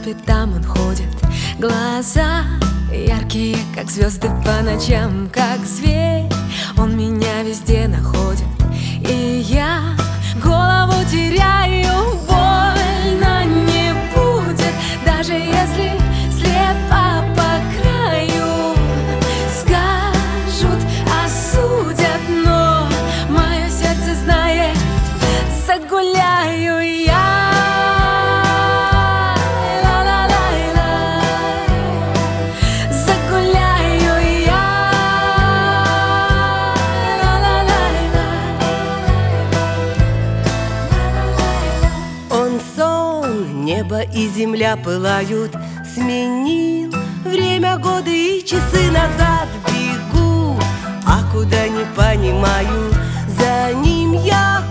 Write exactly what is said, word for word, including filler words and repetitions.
пятам он ходит. Глаза яркие, как звезды по ночам, как зверь. Он меня везде находит, и я голову теряю. Больно не будет, даже если слепо по краю. Скажут, осудят, но мое сердце знает, загуляю я. Небо и земля пылают, сменил время, годы и часы назад. Бегу, а куда не понимаю, за ним я